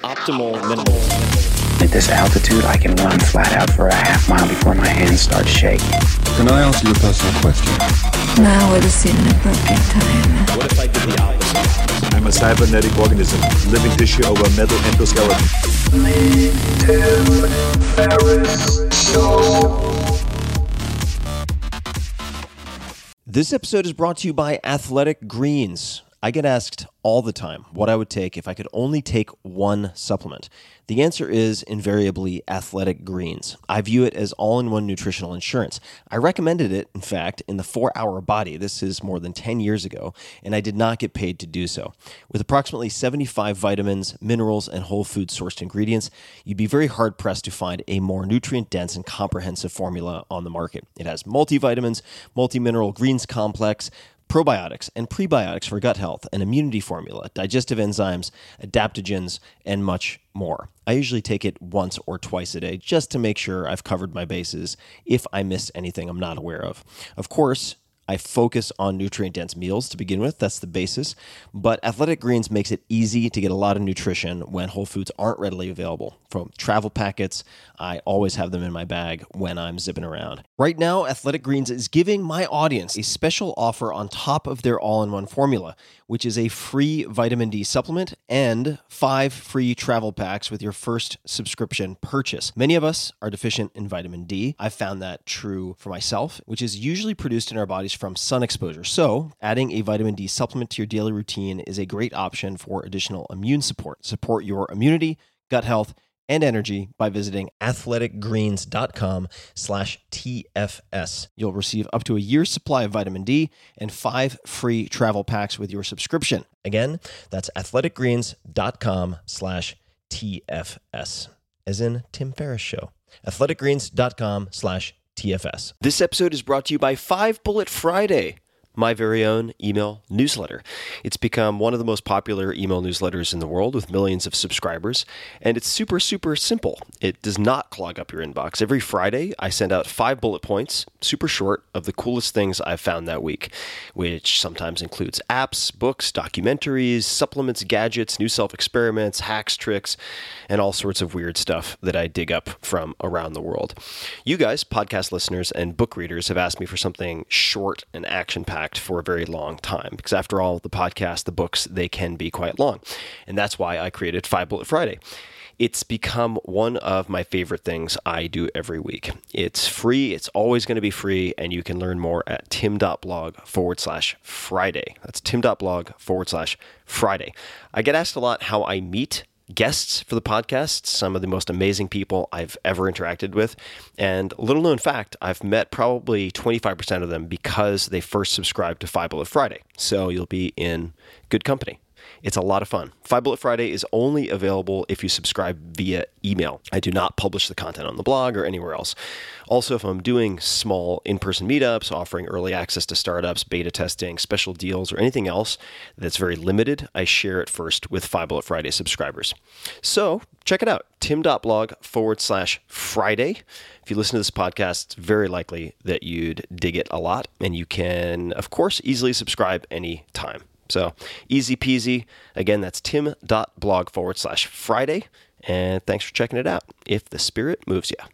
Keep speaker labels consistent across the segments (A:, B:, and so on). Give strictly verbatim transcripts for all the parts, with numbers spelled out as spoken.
A: optimal minerals.
B: At this altitude, I can run flat out for a half mile before my hands start shaking.
C: Can I ask you a personal question?
D: Now would seem an appropriate time.
A: What if I did the opposite?
E: I'm a cybernetic organism, living tissue over metal endoskeleton.
F: The Tim Ferriss Show.
A: This episode is brought to you by Athletic Greens. I get asked all the time what I would take if I could only take one supplement. The answer is invariably Athletic Greens. I view it as all-in-one nutritional insurance. I recommended it, in fact, in the four hour Body. This is more than ten years ago, and I did not get paid to do so. With approximately seventy-five vitamins, minerals, and whole food sourced ingredients, you'd be very hard-pressed to find a more nutrient-dense and comprehensive formula on the market. It has multivitamins, multi-mineral greens complex, probiotics and prebiotics for gut health, an immunity formula, digestive enzymes, adaptogens, and much more. I usually take it once or twice a day just to make sure I've covered my bases if I missed anything I'm not aware of. Of course, I focus on nutrient-dense meals to begin with. That's the basis. But Athletic Greens makes it easy to get a lot of nutrition when whole foods aren't readily available. From travel packets, I always have them in my bag when I'm zipping around. Right now, Athletic Greens is giving my audience a special offer on top of their all-in-one formula, which is a free vitamin D supplement and five free travel packs with your first subscription purchase. Many of us are deficient in vitamin D. I've found that true for myself, which is usually produced in our bodies from sun exposure. So adding a vitamin D supplement to your daily routine is a great option for additional immune support. Support your immunity, gut health, and energy by visiting athleticgreens.com slash TFS. You'll receive up to a year's supply of vitamin D and five free travel packs with your subscription. Again, that's athleticgreens.com slash TFS, as in Tim Ferriss Show. athleticgreens.com slash TFS. This episode is brought to you by Five Bullet Friday, my very own email newsletter. It's become one of the most popular email newsletters in the world with millions of subscribers, and it's super, super simple. It does not clog up your inbox. Every Friday, I send out five bullet points, super short, of the coolest things I've found that week, which sometimes includes apps, books, documentaries, supplements, gadgets, new self-experiments, hacks, tricks, and all sorts of weird stuff that I dig up from around the world. You guys, podcast listeners and book readers, have asked me for something short and action-packed for a very long time, because after all, the podcast, the books, they can be quite long. And that's why I created Five Bullet Friday. It's become one of my favorite things I do every week. It's free. It's always going to be free. And you can learn more at tim.blog forward slash Friday. That's tim.blog forward slash Friday. I get asked a lot how I meet guests for the podcast, some of the most amazing people I've ever interacted with. And little known fact, I've met probably twenty-five percent of them because they first subscribed to Five Bullet Friday. So you'll be in good company. It's a lot of fun. Five Bullet Friday is only available if you subscribe via email. I do not publish the content on the blog or anywhere else. Also, if I'm doing small in-person meetups, offering early access to startups, beta testing, special deals, or anything else that's very limited, I share it first with Five Bullet Friday subscribers. So check it out, tim.blog forward slash Friday. If you listen to this podcast, it's very likely that you'd dig it a lot, and you can, of course, easily subscribe anytime. So easy peasy. Again, that's tim.blog forward slash Friday. And thanks for checking it out, if the spirit moves you.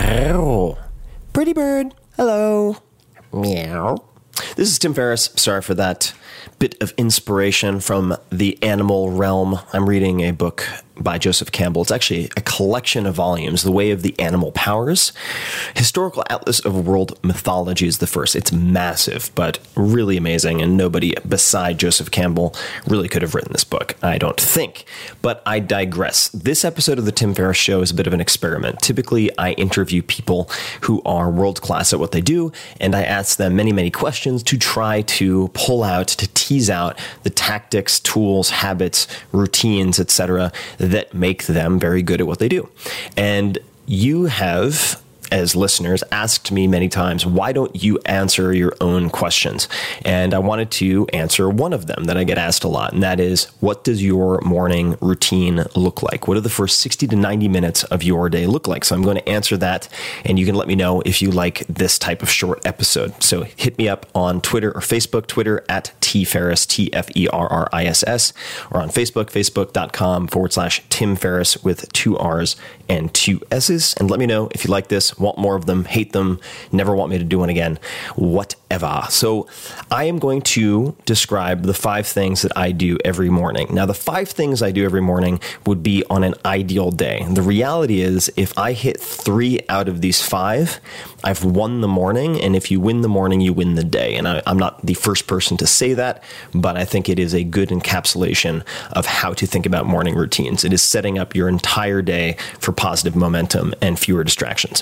A: Oh, pretty bird. Hello. Meow. This is Tim Ferriss. Sorry for that bit of inspiration from the animal realm. I'm reading a book by Joseph Campbell. It's actually a collection of volumes, The Way of the Animal Powers. Historical Atlas of World Mythology is the first. It's massive, but really amazing, and nobody beside Joseph Campbell really could have written this book, I don't think. But I digress. This episode of The Tim Ferriss Show is a bit of an experiment. Typically, I interview people who are world-class at what they do, and I ask them many, many questions to try to pull out, to tease out the tactics, tools, habits, routines, et cetera, that make them very good at what they do. And you have as listeners, asked me many times, why don't you answer your own questions? And I wanted to answer one of them that I get asked a lot, and that is, what does your morning routine look like? What do the first sixty to ninety minutes of your day look like? So I'm going to answer that, and you can let me know if you like this type of short episode. So hit me up on Twitter or Facebook, Twitter at tferriss, T F E R R I S S, or on Facebook, facebook.com forward slash Tim Ferriss with two R's and two S's. And let me know if you like this, want more of them, hate them, never want me to do one again, whatever. So I am going to describe the five things that I do every morning. Now, the five things I do every morning would be on an ideal day. The reality is, if I hit three out of these five, I've won the morning. And if you win the morning, you win the day. And I, I'm not the first person to say that, but I think it is a good encapsulation of how to think about morning routines. It is setting up your entire day for positive momentum and fewer distractions.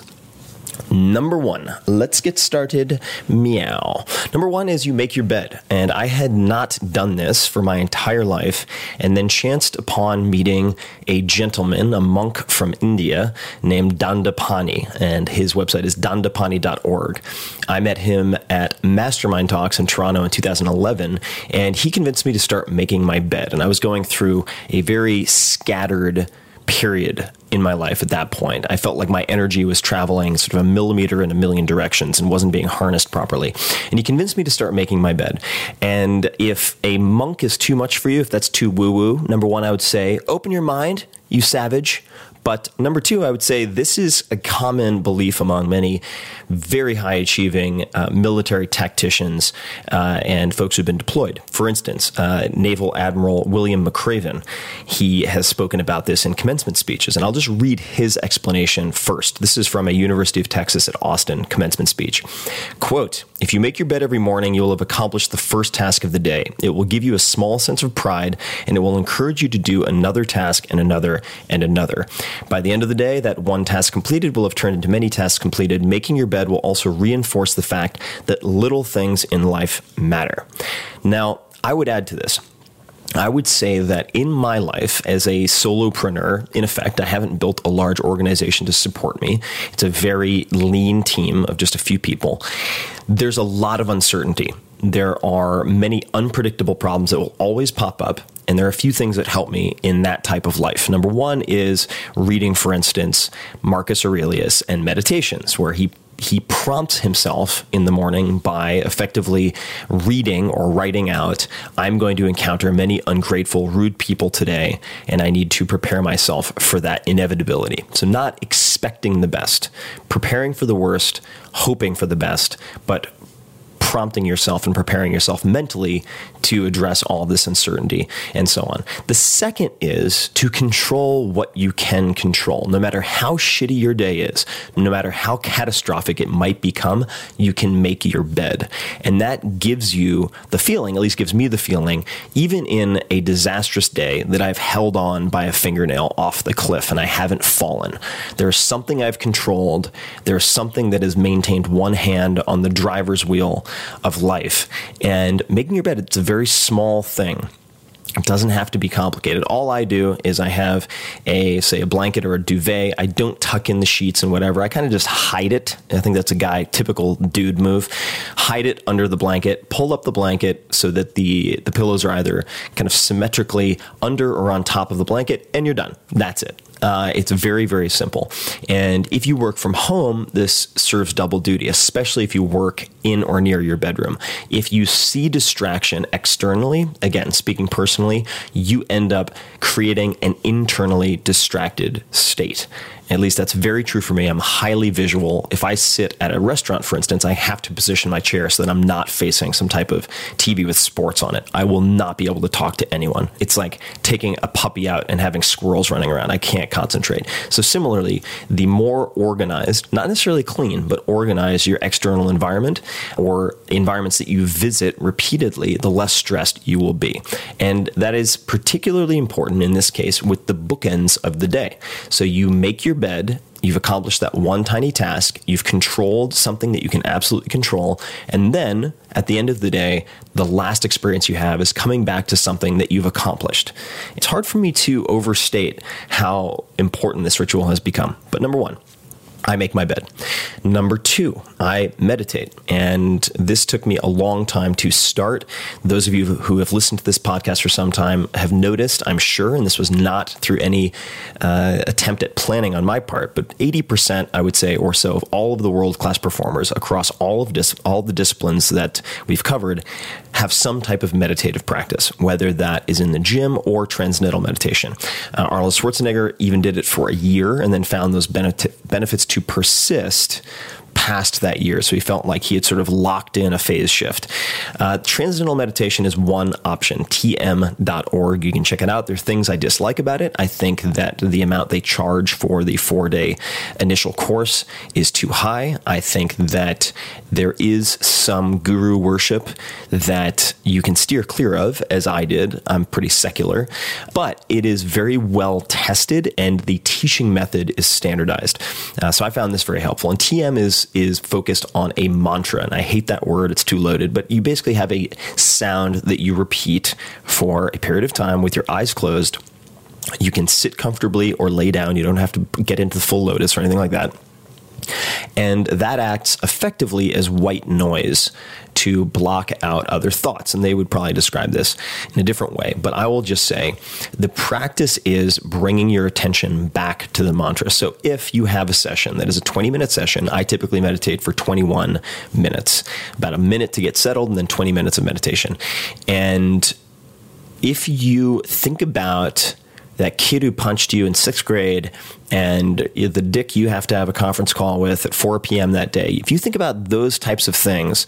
A: Number one, let's get started. Meow. Number one is you make your bed. And I had not done this for my entire life, and then chanced upon meeting a gentleman, a monk from India named Dandapani, and his website is dandapani dot org. I met him at Mastermind Talks in Toronto in two thousand eleven, and he convinced me to start making my bed. And I was going through a very scattered period in my life at that point. I felt like my energy was traveling sort of a millimeter in a million directions and wasn't being harnessed properly. And he convinced me to start making my bed. And if a monk is too much for you, if that's too woo-woo, number one, I would say, open your mind, you savage. But number two, I would say this is a common belief among many very high-achieving uh, military tacticians uh, and folks who've been deployed. For instance, uh, Naval Admiral William McRaven, he has spoken about this in commencement speeches. And I'll just read his explanation first. This is from a University of Texas at Austin commencement speech. Quote, if you make your bed every morning, you will have accomplished the first task of the day. It will give you a small sense of pride, and it will encourage you to do another task and another and another. By the end of the day, that one task completed will have turned into many tasks completed. Making your bed will also reinforce the fact that little things in life matter. Now, I would add to this. I would say that in my life as a solopreneur, in effect, I haven't built a large organization to support me. It's a very lean team of just a few people. There's a lot of uncertainty. There are many unpredictable problems that will always pop up. And there are a few things that help me in that type of life. Number one is reading, for instance, Marcus Aurelius and Meditations, where he he prompts himself in the morning by effectively reading or writing out, I'm going to encounter many ungrateful, rude people today, and I need to prepare myself for that inevitability. So not expecting the best, preparing for the worst, hoping for the best, but prompting yourself and preparing yourself mentally to address all this uncertainty and so on. The second is to control what you can control. No matter how shitty your day is, no matter how catastrophic it might become, you can make your bed. And that gives you the feeling, at least gives me the feeling, even in a disastrous day, that I've held on by a fingernail off the cliff and I haven't fallen. There's something I've controlled. There's something that has maintained one hand on the driver's wheel of life. And making your bed, it's a very small thing. It doesn't have to be complicated. All I do is I have a, say, a blanket or a duvet. I don't tuck in the sheets and whatever. I kind of just hide it. I think that's a guy, typical dude move. Hide it under the blanket, pull up the blanket so that the, the pillows are either kind of symmetrically under or on top of the blanket, and you're done. That's it. Uh, it's very, very simple. And if you work from home, this serves double duty, especially if you work in or near your bedroom. If you see distraction externally, again, speaking personally, you end up creating an internally distracted state. At least that's very true for me. I'm highly visual. If I sit at a restaurant, for instance, I have to position my chair so that I'm not facing some type of T V with sports on it. I will not be able to talk to anyone. It's like taking a puppy out and having squirrels running around. I can't concentrate. So similarly, the more organized, not necessarily clean, but organized your external environment or environments that you visit repeatedly, the less stressed you will be. And that is particularly important in this case with the bookends of the day. So you make your bed, you've accomplished that one tiny task, you've controlled something that you can absolutely control, and then at the end of the day, the last experience you have is coming back to something that you've accomplished. It's hard for me to overstate how important this ritual has become. But number one, I make my bed. Number two, I meditate. And this took me a long time to start. Those of you who have listened to this podcast for some time have noticed, I'm sure, and this was not through any uh, attempt at planning on my part, but eighty percent, I would say, or so, of all of the world-class performers across all of dis- all the disciplines that we've covered have some type of meditative practice, whether that is in the gym or transcendental meditation. Uh, Arnold Schwarzenegger even did it for a year and then found those benefit, benefits to persist past that year. So he felt like he had sort of locked in a phase shift. Uh, transcendental meditation is one option, T M dot org. You can check it out. There are things I dislike about it. I think that the amount they charge for the four-day initial course is too high. I think that there is some guru worship that you can steer clear of, as I did. I'm pretty secular, but it is very well tested and the teaching method is standardized. Uh, so I found this very helpful. And T M is is focused on a mantra. And I hate that word. It's too loaded, but you basically have a sound that you repeat for a period of time with your eyes closed. You can sit comfortably or lay down. You don't have to get into the full lotus or anything like that. And that acts effectively as white noise to block out other thoughts. And they would probably describe this in a different way. But I will just say the practice is bringing your attention back to the mantra. So if you have a session that is a twenty minute session, I typically meditate for twenty-one minutes, about a minute to get settled and then twenty minutes of meditation. And if you think about that kid who punched you in sixth grade and the dick you have to have a conference call with at four p.m. that day. If you think about those types of things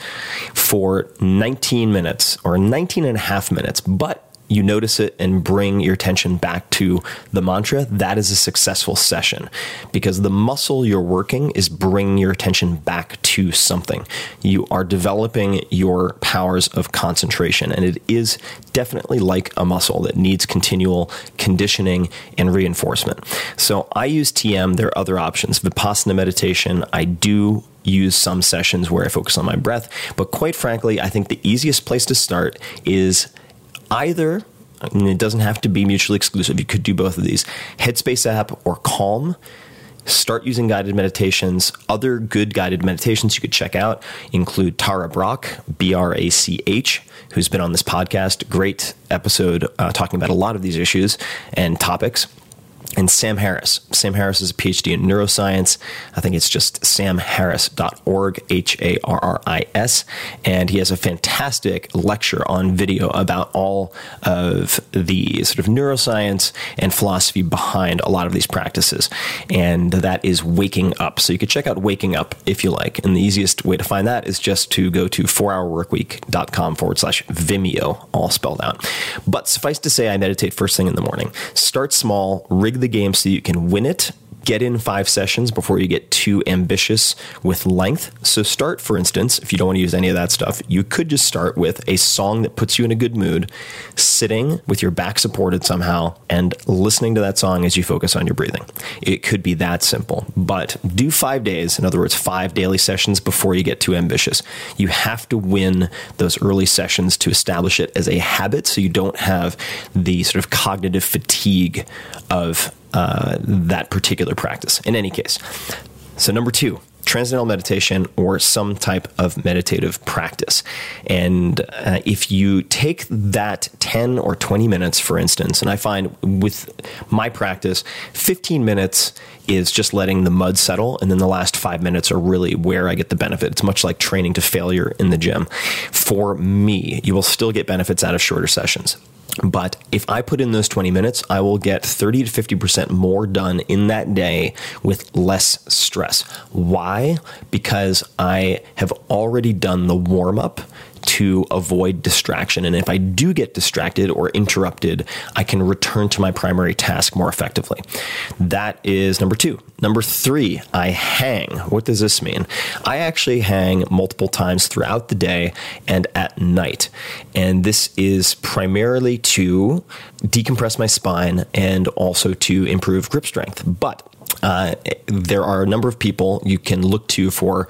A: for nineteen minutes or nineteen and a half minutes, but you notice it and bring your attention back to the mantra, that is a successful session because the muscle you're working is bringing your attention back to something. You are developing your powers of concentration, and it is definitely like a muscle that needs continual conditioning and reinforcement. So I use T M. There are other options. Vipassana meditation, I do use some sessions where I focus on my breath, but quite frankly, I think the easiest place to start is either, I mean, it doesn't have to be mutually exclusive. You could do both of these. Headspace app or Calm. Start using guided meditations. Other good guided meditations you could check out include Tara Brach, B R A C H, who's been on this podcast. Great episode uh, talking about a lot of these issues and topics. And Sam Harris. Sam Harris is a P H D in neuroscience. I think it's just sam harris dot org, H A R R I S. And he has a fantastic lecture on video about all of the sort of neuroscience and philosophy behind a lot of these practices. And that is Waking Up. So you could check out Waking Up if you like. And the easiest way to find that is just to go to four hour work week dot com forward slash Vimeo, all spelled out. But suffice to say, I meditate first thing in the morning. Start small, rig the game so you can win it. Get in five sessions before you get too ambitious with length. So start, for instance, if you don't want to use any of that stuff, you could just start with a song that puts you in a good mood, sitting with your back supported somehow, and listening to that song as you focus on your breathing. It could be that simple, but do five days. In other words, five daily sessions before you get too ambitious. You have to win those early sessions to establish it as a habit so you don't have the sort of cognitive fatigue of Uh, that particular practice in any case. So number two, transcendental meditation or some type of meditative practice. And uh, if you take that ten or twenty minutes, for instance, and I find with my practice, fifteen minutes is just letting the mud settle. And then the last five minutes are really where I get the benefit. It's much like training to failure in the gym. For me, you will still get benefits out of shorter sessions. But if I put in those twenty minutes, I will get thirty to fifty percent more done in that day with less stress. Why? Because I have already done the warm-up to avoid distraction. And if I do get distracted or interrupted, I can return to my primary task more effectively. That is number two. Number three, I hang. What does this mean? I actually hang multiple times throughout the day and at night. And this is primarily to decompress my spine and also to improve grip strength. But uh, there are a number of people you can look to for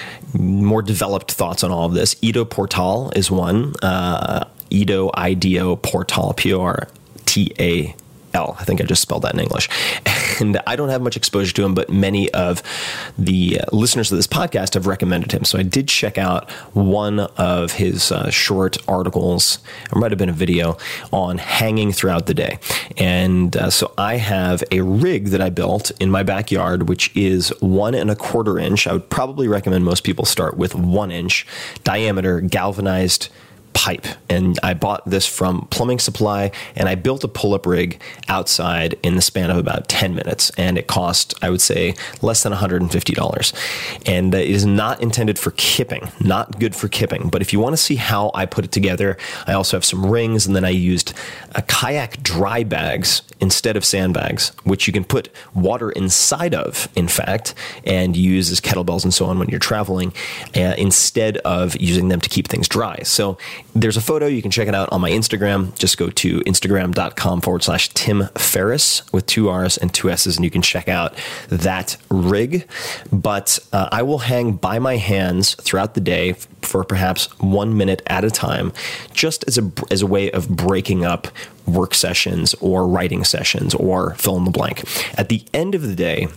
A: more developed thoughts on all of this. Ido Portal is one. Uh, Ido, I D O, Portal, P O R T A L. I think I just spelled that in English. And I don't have much exposure to him, but many of the listeners of this podcast have recommended him. So I did check out one of his uh, short articles. It might have been a video on hanging throughout the day. And uh, so I have a rig that I built in my backyard, which is one and a quarter inch. I would probably recommend most people start with one inch diameter galvanized pipe. And I bought this from Plumbing Supply, and I built a pull-up rig outside in the span of about ten minutes. And it cost, I would say, less than one hundred fifty dollars. And it is not intended for kipping, not good for kipping. But if you want to see how I put it together, I also have some rings, and then I used a kayak dry bags instead of sandbags, which you can put water inside of, in fact, and use as kettlebells and so on when you're traveling, uh, instead of using them to keep things dry. So there's a photo. You can check it out on my Instagram. Just go to instagram.com forward slash Tim Ferriss with two R's and two S's, and you can check out that rig. But uh, I will hang by my hands throughout the day for perhaps one minute at a time, just as a, as a way of breaking up work sessions or writing sessions or fill in the blank. At the end of the day,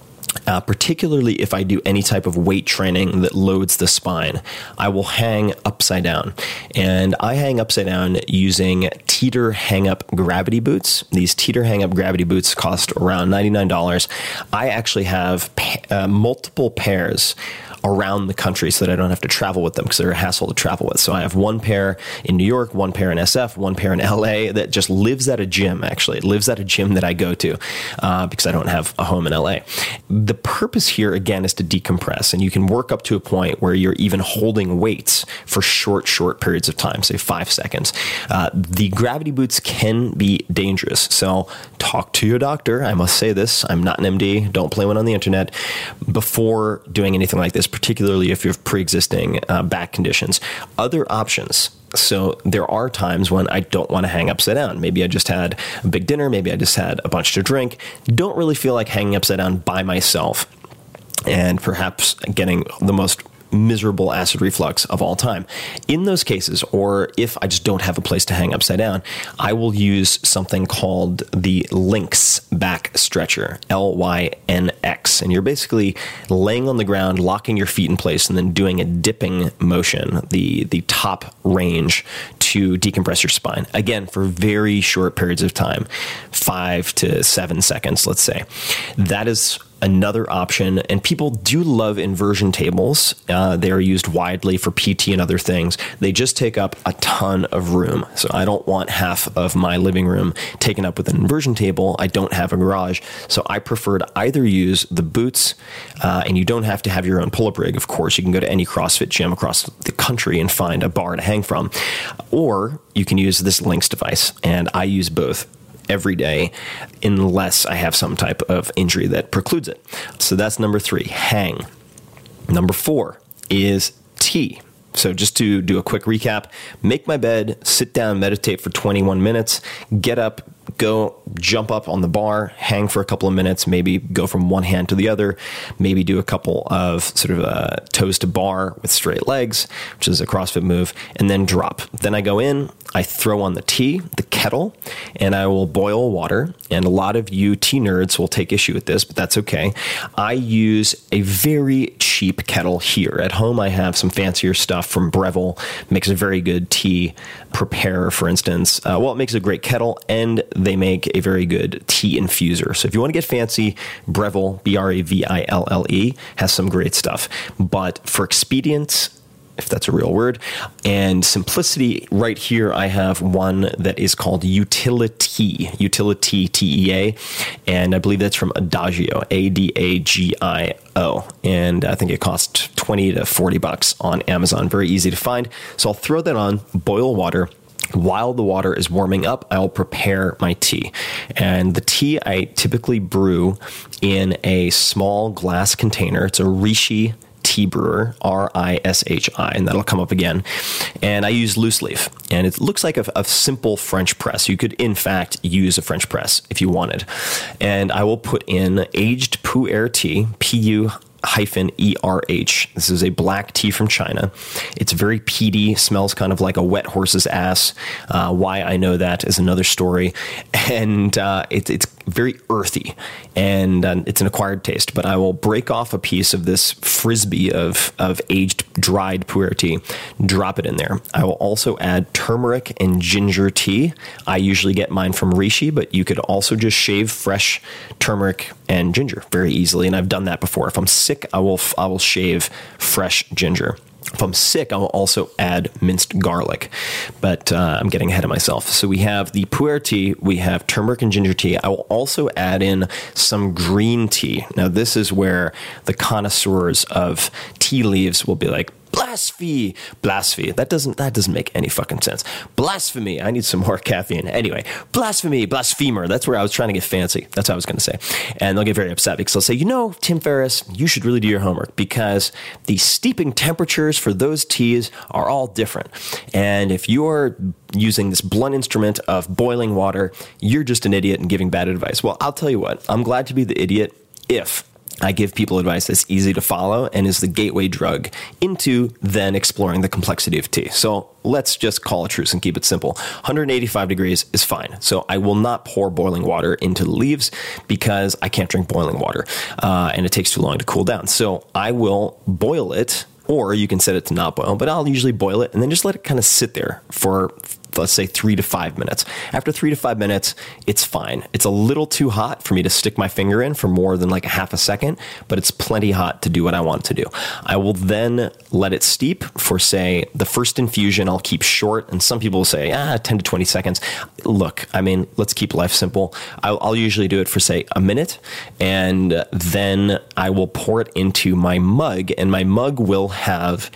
A: Uh, particularly if I do any type of weight training that loads the spine, I will hang upside down. And I hang upside down using Teeter hang-up gravity boots. These Teeter hang-up gravity boots cost around ninety-nine dollars. I actually have uh, multiple pairs around the country so that I don't have to travel with them because they're a hassle to travel with. So I have one pair in New York, one pair in S F, one pair in L A that just lives at a gym, actually. It lives at a gym that I go to uh, because I don't have a home in L A. The purpose here, again, is to decompress, and you can work up to a point where you're even holding weights for short, short periods of time, say five seconds. Uh, the gravity boots can be dangerous, so talk to your doctor. I must say this. I'm not an M D. Don't play one on the internet before doing anything like this, particularly if you have pre-existing uh, back conditions. Other options. So there are times when I don't want to hang upside down. Maybe I just had a big dinner. Maybe I just had a bunch to drink. Don't really feel like hanging upside down by myself and perhaps getting the most miserable acid reflux of all time. In those cases, or if I just don't have a place to hang upside down, I will use something called the Lynx back stretcher, L Y N X. And you're basically laying on the ground, locking your feet in place, and then doing a dipping motion, the, the top range, to decompress your spine. Again, for very short periods of time, five to seven seconds, let's say. That is another option, and people do love inversion tables. Uh, they are used widely for P T and other things. They just take up a ton of room. So I don't want half of my living room taken up with an inversion table. I don't have a garage. So I prefer to either use the boots, uh, and you don't have to have your own pull-up rig. Of course, you can go to any CrossFit gym across the country and find a bar to hang from. Or you can use this Lynx device, and I use both every day unless I have some type of injury that precludes it. So that's number three, hang. Number four is T. So just to do a quick recap, make my bed, sit down, meditate for twenty-one minutes, get up, go jump up on the bar, hang for a couple of minutes, maybe go from one hand to the other, maybe do a couple of sort of uh, toes to bar with straight legs, which is a CrossFit move, and then drop. Then I go in, I throw on the tea, the kettle, and I will boil water. And a lot of you tea nerds will take issue with this, but that's okay. I use a very cheap kettle here. At home, I have some fancier stuff from Breville. Makes a very good tea preparer, for instance. Uh, well, it makes a great kettle, and they make a very good tea infuser. So if you want to get fancy, Breville, B R E V I L L E, has some great stuff. But for expedience, if that's a real word, and simplicity, right here I have one that is called Utility, Utility T E A, and I believe that's from Adagio, A D A G I O, and I think it costs twenty to forty bucks on Amazon. Very easy to find. So I'll throw that on, boil water. While the water is warming up, I'll prepare my tea. And the tea I typically brew in a small glass container. It's a Rishi tea brewer, R I S H I, and that'll come up again. And I use loose leaf, and it looks like a, a simple French press. You could, in fact, use a French press if you wanted. And I will put in aged Pu'er tea, P U hyphen E R H. This is a black tea from China. It's very peaty, smells kind of like a wet horse's ass. Uh, why I know that is another story. And uh, it, it's very earthy, and uh, it's an acquired taste. But I will break off a piece of this frisbee of, of aged dried pu'er tea, drop it in there. I will also add turmeric and ginger tea. I usually get mine from Reishi, but you could also just shave fresh turmeric and ginger very easily, and I've done that before. If I'm sick, I will I will shave fresh ginger. If I'm sick, I will also add minced garlic, but uh, I'm getting ahead of myself. So we have the pu'er tea, we have turmeric and ginger tea. I will also add in some green tea. Now, this is where the connoisseurs of tea leaves will be like, blasphemy, blasphemy. That doesn't that doesn't make any fucking sense. Blasphemy. I need some more caffeine. Anyway, blasphemy, blasphemer. That's where I was trying to get fancy. That's what I was going to say. And they'll get very upset because they'll say, you know, Tim Ferriss, you should really do your homework because the steeping temperatures for those teas are all different. And if you're using this blunt instrument of boiling water, you're just an idiot and giving bad advice. Well, I'll tell you what. I'm glad to be the idiot if I give people advice that's easy to follow and is the gateway drug into then exploring the complexity of tea. So let's just call a truce and keep it simple. one hundred eighty-five degrees is fine. So I will not pour boiling water into the leaves because I can't drink boiling water uh, and it takes too long to cool down. So I will boil it, or you can set it to not boil, but I'll usually boil it and then just let it kind of sit there for, let's say, three to five minutes. After three to five minutes, it's fine. It's a little too hot for me to stick my finger in for more than like a half a second, but it's plenty hot to do what I want to do. I will then let it steep for, say, the first infusion I'll keep short, and some people will say, ah, ten to twenty seconds. Look, I mean, let's keep life simple. I'll, I'll usually do it for, say, a minute, and then I will pour it into my mug, and my mug will have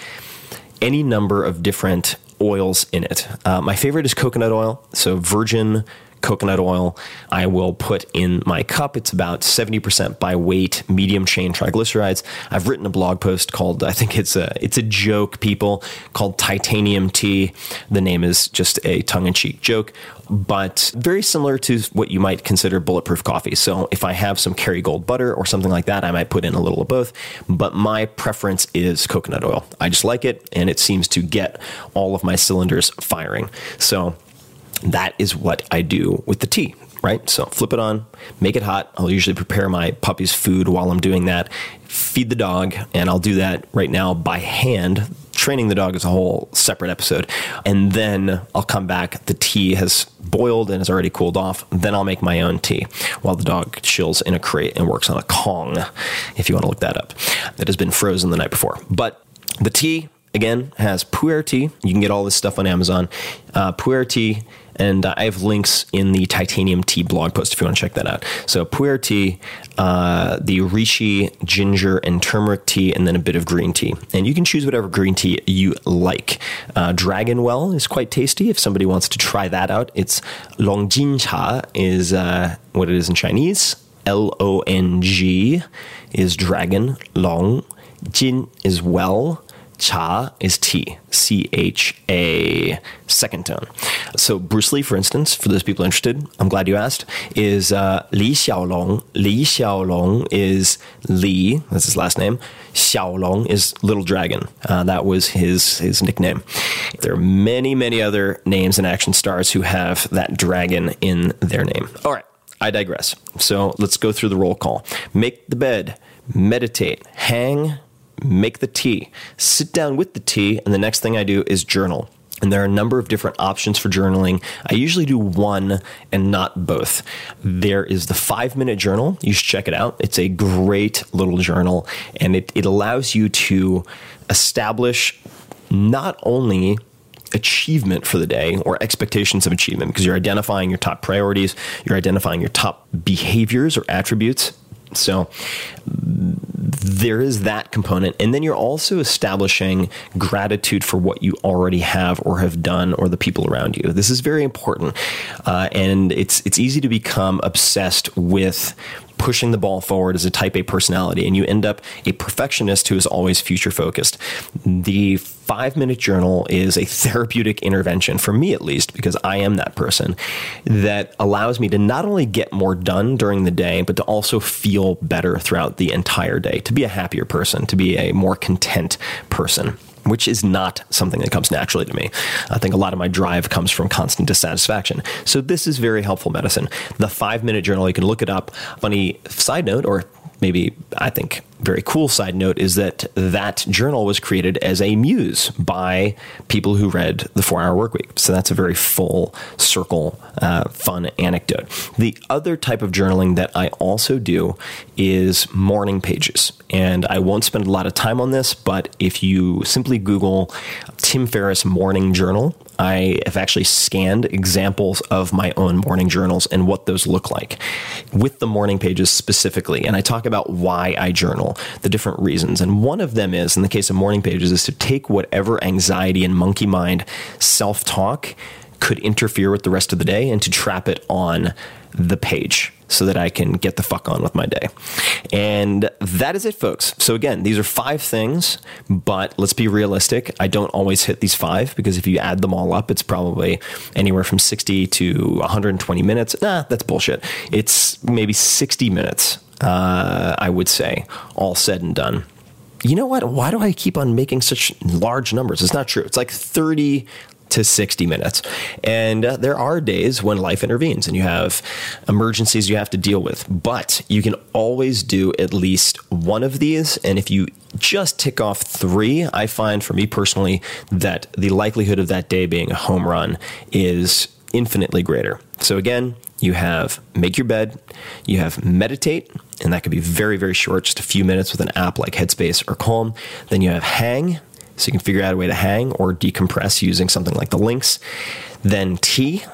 A: any number of different oils in it. Uh, my favorite is coconut oil. So virgin coconut oil I will put in my cup. It's about seventy percent by weight, medium chain triglycerides. I've written a blog post called, I think it's a it's a joke, people, called Titanium Tea. The name is just a tongue-in-cheek joke, but very similar to what you might consider bulletproof coffee. So if I have some Kerrygold butter or something like that, I might put in a little of both, but my preference is coconut oil. I just like it, and it seems to get all of my cylinders firing. So that is what I do with the tea, right? So flip it on, make it hot. I'll usually prepare my puppy's food while I'm doing that, feed the dog, and I'll do that right now by hand. Training the dog is a whole separate episode. And then I'll come back. The tea has boiled and has already cooled off. Then I'll make my own tea while the dog chills in a crate and works on a Kong, if you want to look that up. That has been frozen the night before. But the tea, again, has pu'er tea. You can get all this stuff on Amazon. Uh, pu'er tea. And uh, I have links in the Titanium Tea blog post if you want to check that out. So pu'er tea, uh, the reishi, ginger, and turmeric tea, and then a bit of green tea. And you can choose whatever green tea you like. Uh, Dragonwell is quite tasty if somebody wants to try that out. It's Longjin Cha is uh, what it is in Chinese. L O N G is dragon. Long. Jin is well. Cha is tea, C H A, second tone. So Bruce Lee, for instance, for those people interested, I'm glad you asked, is uh, Li Xiaolong. Li Xiaolong is Li, that's his last name. Xiaolong is Little Dragon. Uh, that was his, his nickname. There are many, many other names and action stars who have that dragon in their name. All right, I digress. So let's go through the roll call. Make the bed, meditate, hang, make the tea, sit down with the tea, and the next thing I do is journal. And there are a number of different options for journaling. I usually do one and not both. There is the five-minute journal. You should check it out. It's a great little journal, and it, it allows you to establish not only achievement for the day or expectations of achievement, because you're identifying your top priorities, you're identifying your top behaviors or attributes. So there is that component. And then you're also establishing gratitude for what you already have or have done or the people around you. This is very important. Uh, and it's it's easy to become obsessed with pushing the ball forward as a type A personality, and you end up a perfectionist who is always future focused. The five minute journal is a therapeutic intervention, for me at least, because I am that person, that allows me to not only get more done during the day, but to also feel better throughout the entire day, to be a happier person, to be a more content person, which is not something that comes naturally to me. I think a lot of my drive comes from constant dissatisfaction. So this is very helpful medicine. The five minute journal, you can look it up. Funny side note, or maybe I think very cool side note, is that that journal was created as a muse by people who read the four hour Workweek. So that's a very full circle, uh, fun anecdote. The other type of journaling that I also do is morning pages. And I won't spend a lot of time on this, but if you simply Google Tim Ferriss morning journal, I have actually scanned examples of my own morning journals and what those look like with the morning pages specifically. And I talk about why I journal, the different reasons. And one of them is, in the case of morning pages, is to take whatever anxiety and monkey mind self-talk could interfere with the rest of the day and to trap it on the page so that I can get the fuck on with my day. And that is it, folks. So again, these are five things, but let's be realistic. I don't always hit these five, because if you add them all up, it's probably anywhere from sixty to one hundred twenty minutes. Nah, that's bullshit. It's maybe sixty minutes, uh, I would say, all said and done. You know what? Why do I keep on making such large numbers? It's not true. It's like thirty to sixty minutes. And uh, there are days when life intervenes and you have emergencies you have to deal with, but you can always do at least one of these. And if you just tick off three, I find, for me personally, that the likelihood of that day being a home run is infinitely greater. So again, you have make your bed, you have meditate, and that could be very, very short, just a few minutes with an app like Headspace or Calm. Then you have hang, so you can figure out a way to hang or decompress using something like the Lynx. Then tea,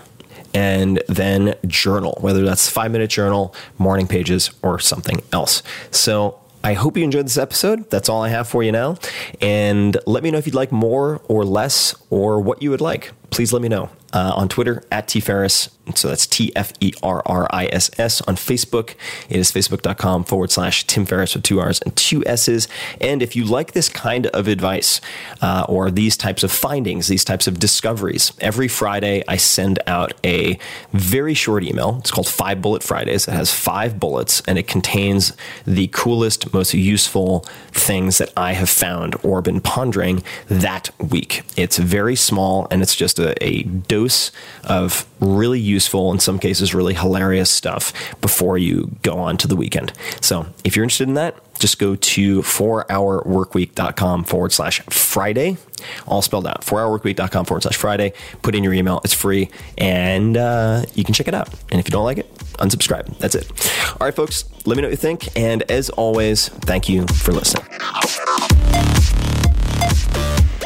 A: and then journal, whether that's five minute journal, morning pages, or something else. So I hope you enjoyed this episode. That's all I have for you now. And let me know if you'd like more or less, or what you would like. Please let me know uh, on Twitter at T Ferriss. So that's T F E R R I S S. On Facebook, it is facebook.com forward slash Tim Ferriss with two R's and two S's. And if you like this kind of advice uh, or these types of findings, these types of discoveries, every Friday I send out a very short email. It's called Five Bullet Fridays. It has five bullets, and it contains the coolest, most useful things that I have found or been pondering that week. It's very small, and it's just a, a dose of really useful, in some cases really hilarious stuff before you go on to the weekend. So if you're interested in that, just go to four hour workweek.com forward slash Friday, all spelled out, four hour workweek.com forward slash Friday. Put in your email. It's free, and uh, you can check it out. And if you don't like it, unsubscribe. That's it. All right, folks, let me know what you think. And as always, thank you for listening.